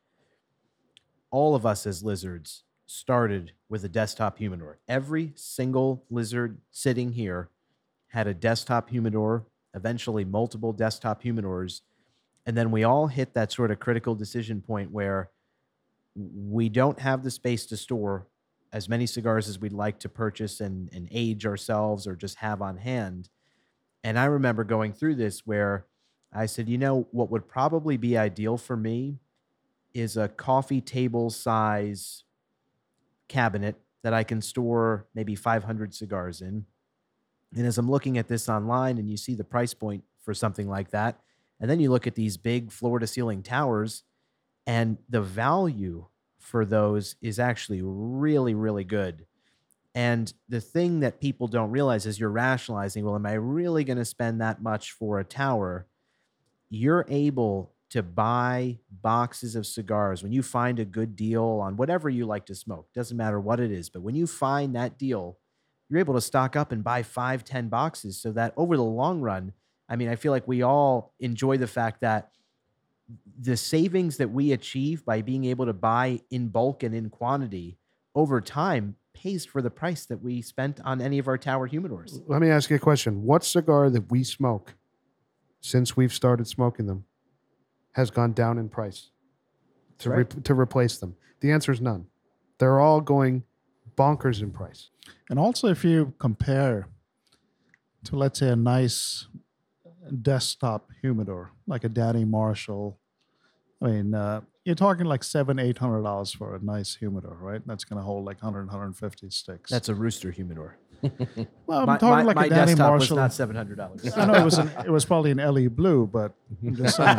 Speaker 4: all of us as lizards started with a desktop humidor. Every single lizard sitting here had a desktop humidor, eventually multiple desktop humidors. And then we all hit that sort of critical decision point where we don't have the space to store as many cigars as we'd like to purchase and age ourselves or just have on hand. And I remember going through this where I said, you know, what would probably be ideal for me is a coffee table size cabinet that I can store maybe 500 cigars in. And as I'm looking at this online and you see the price point for something like that, and then you look at these big floor to ceiling towers, and the value for those is actually really, really good. And the thing that people don't realize is you're rationalizing, well, am I really going to spend that much for a tower? You're able to buy boxes of cigars when you find a good deal on whatever you like to smoke. Doesn't matter what it is, but when you find that deal, you're able to stock up and buy 5-10 boxes so that over the long run, I mean, I feel like we all enjoy the fact that the savings that we achieve by being able to buy in bulk and in quantity over time pays for the price that we spent on any of our tower humidors.
Speaker 5: Let me ask you a question. What cigar that we smoke since we've started smoking them has gone down in price to replace them? The answer is none. They're all going bonkers in price.
Speaker 2: And also, if you compare to, let's say, a nice desktop humidor, like a Danny Marshall, I mean, you're talking like $700-800 for a nice humidor, right? That's going to hold like 100-150 sticks.
Speaker 4: That's a Rooster humidor.
Speaker 2: Well, I'm talking like
Speaker 4: my
Speaker 2: a Danny
Speaker 4: desktop
Speaker 2: Marshall.
Speaker 4: was not $700.
Speaker 2: I know it was probably an LE blue, but I'm just saying.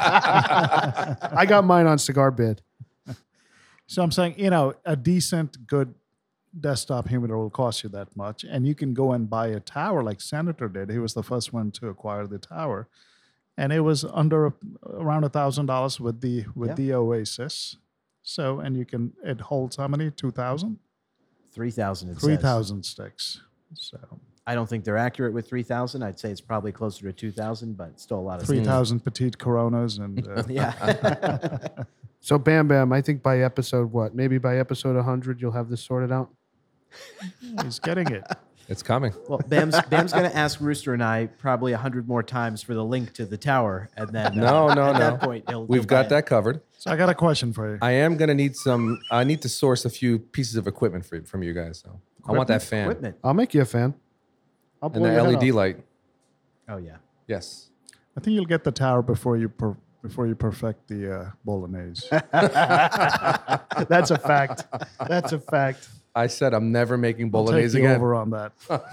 Speaker 5: I got mine on Cigar Bid.
Speaker 2: So I'm saying, you know, a decent, good desktop humidor will cost you that much, and you can go and buy a tower like Senator did. He was the first one to acquire the tower, and it was under around $1,000 with the Oasis. So, and it holds how many? 2,000?
Speaker 4: 3,000.
Speaker 2: 3,000 sticks. So
Speaker 4: I don't think they're accurate with 3,000. I'd say it's probably closer to 2,000, but still a lot of
Speaker 2: 3,000 petite Coronas and
Speaker 4: yeah.
Speaker 5: So Bam Bam, I think by episode maybe by episode 100, you'll have this sorted out.
Speaker 2: He's getting it.
Speaker 3: It's coming.
Speaker 4: Well, Bam's going to ask Rooster and I probably 100 more times for the link to the tower, and then at that point
Speaker 3: We've got that covered.
Speaker 2: So I got a question for you.
Speaker 3: I am going to need I need to source a few pieces of equipment from you guys. So I want that fan
Speaker 4: equipment.
Speaker 5: I'll make you a fan. I'll
Speaker 3: and
Speaker 5: blow
Speaker 3: the
Speaker 5: your head
Speaker 3: LED
Speaker 5: off.
Speaker 3: light.
Speaker 4: Oh yeah.
Speaker 3: Yes.
Speaker 2: I think you'll get the tower before you perfect the bolognese.
Speaker 5: That's a fact. That's a fact.
Speaker 3: I said I'm never making
Speaker 2: I'll
Speaker 3: bolognese
Speaker 2: take you
Speaker 3: again.
Speaker 2: over on that.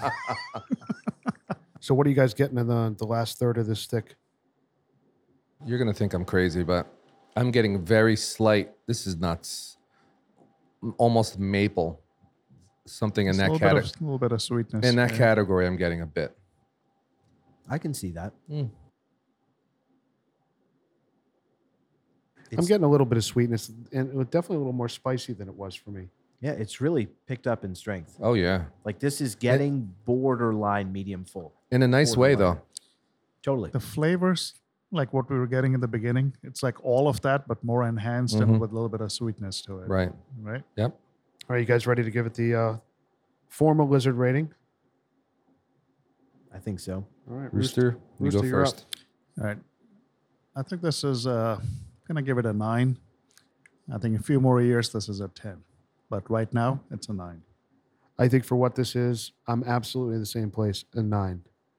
Speaker 5: So what are you guys getting in the last third of this stick?
Speaker 3: You're going to think I'm crazy, but I'm getting very slight. This is nuts. Almost maple. Something in
Speaker 2: Just
Speaker 3: that
Speaker 2: a
Speaker 3: category.
Speaker 2: little bit of sweetness.
Speaker 3: In that
Speaker 2: yeah.
Speaker 3: category, I'm getting a bit.
Speaker 4: I can see that.
Speaker 5: I'm getting a little bit of sweetness, and it was definitely a little more spicy than it was for me.
Speaker 4: Yeah, it's really picked up in strength.
Speaker 3: Oh, yeah.
Speaker 4: Like this is getting borderline medium full.
Speaker 3: In a nice way, though.
Speaker 4: Totally.
Speaker 2: The flavors, like what we were getting in the beginning, it's like all of that, but more enhanced and with a little bit of sweetness to it.
Speaker 3: Right.
Speaker 2: Right?
Speaker 3: Yep.
Speaker 5: Are you guys ready to give it the formal lizard rating?
Speaker 4: I think so.
Speaker 5: All right,
Speaker 3: Rooster, you go
Speaker 5: you're up.
Speaker 3: first.
Speaker 2: All right. I think this is going to give it a 9. I think in a few more years, this is a 10. But right now, it's a 9.
Speaker 5: I think for what this is, I'm absolutely in the same place, a 9.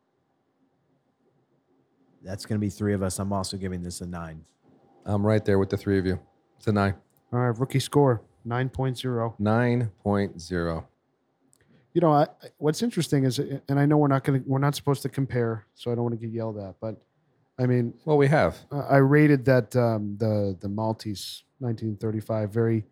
Speaker 4: That's going to be 3 of us. I'm also giving this a 9.
Speaker 3: I'm right there with the 3 of you. It's a 9.
Speaker 5: All right, rookie score, 9.0.
Speaker 3: 9.0.
Speaker 5: You know, what's interesting is, and I know we're not supposed to compare, so I don't want to get yelled at, but I mean,
Speaker 3: Well, we have.
Speaker 5: I rated that the Maltese 1935 very,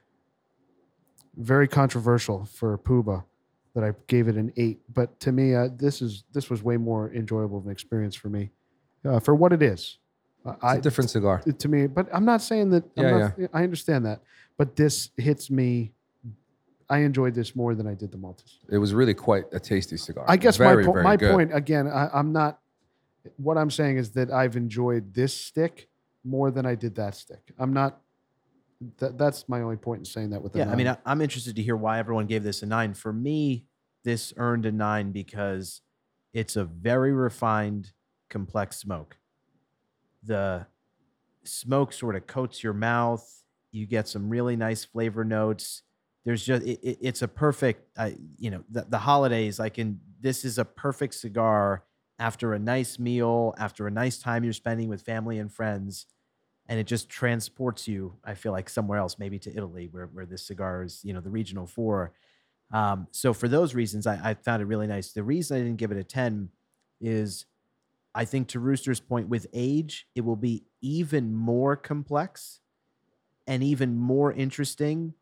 Speaker 5: very controversial for Puba, that I gave it an 8. But to me, this was way more enjoyable of an experience for me, for what it is.
Speaker 3: It's a different cigar.
Speaker 5: To me, but I'm not saying that. I understand that, but this hits me. I enjoyed this more than I did the Maltese.
Speaker 3: It was really quite a tasty cigar.
Speaker 5: I guess
Speaker 3: very
Speaker 5: my
Speaker 3: good.
Speaker 5: point again. I'm not. What I'm saying is that I've enjoyed this stick more than I did that stick. I'm not. That's my only point in saying that. With the
Speaker 4: Yeah,
Speaker 5: 9.
Speaker 4: I mean, I'm interested to hear why everyone gave this a 9. For me, this earned a 9 because it's a very refined, complex smoke. The smoke sort of coats your mouth. You get some really nice flavor notes. There's just it's a perfect, the holidays. This is a perfect cigar after a nice meal, after a nice time you're spending with family and friends, and it just transports you, I feel like, somewhere else, maybe to Italy, where this cigar is, the regional 4. So for those reasons, I found it really nice. The reason I didn't give it a 10 is, I think, to Rooster's point, with age, it will be even more complex and even more interesting.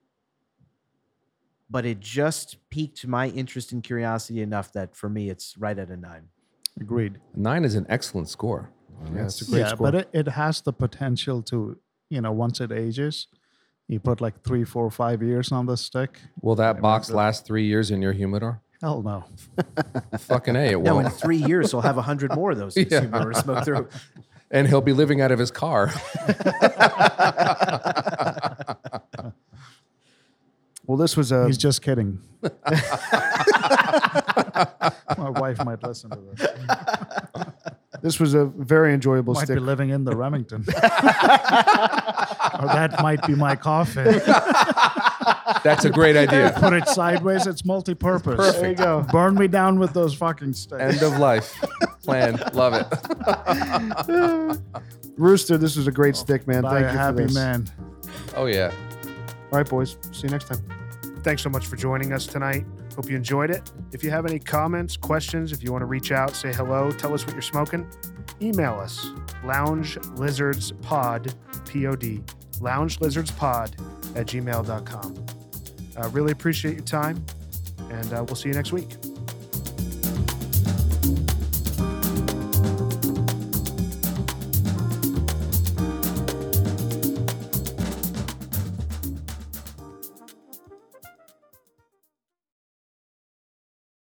Speaker 4: But it just piqued my interest and curiosity enough that for me, it's right at a 9.
Speaker 2: Agreed.
Speaker 3: 9 is an excellent score.
Speaker 5: It's a great score.
Speaker 2: But it has the potential to, once it ages, you put like 3, 4, 5 years on the stick.
Speaker 3: Will that box last 3 years in your humidor?
Speaker 2: Hell no.
Speaker 3: Fucking A, it
Speaker 4: No,
Speaker 3: won't.
Speaker 4: in 3 years, he'll have 100 more of those in his humidor to smoke through.
Speaker 3: And he'll be living out of his car.
Speaker 5: Well, this was
Speaker 2: He's just kidding. My wife might listen to this.
Speaker 5: This was a very enjoyable
Speaker 2: Might
Speaker 5: stick.
Speaker 2: be living in the Remington. Or that might be my coffin.
Speaker 3: That's a great idea.
Speaker 2: Put it sideways. It's multi-purpose.
Speaker 3: Perfect.
Speaker 2: There you go. Burn me down with those fucking sticks.
Speaker 3: End of life plan. Love it.
Speaker 5: Rooster, this was a great stick, man.
Speaker 2: By
Speaker 5: Thank
Speaker 2: a
Speaker 5: you for
Speaker 2: happy
Speaker 5: this.
Speaker 2: man.
Speaker 3: Oh, yeah.
Speaker 5: All right, boys. See you next time.
Speaker 1: Thanks so much for joining us tonight. Hope you enjoyed it. If you have any comments, questions, if you want to reach out, say hello, tell us what you're smoking, email us, loungelizardspod, P-O-D, loungelizardspod@gmail.com. Really appreciate your time, and we'll see you next week.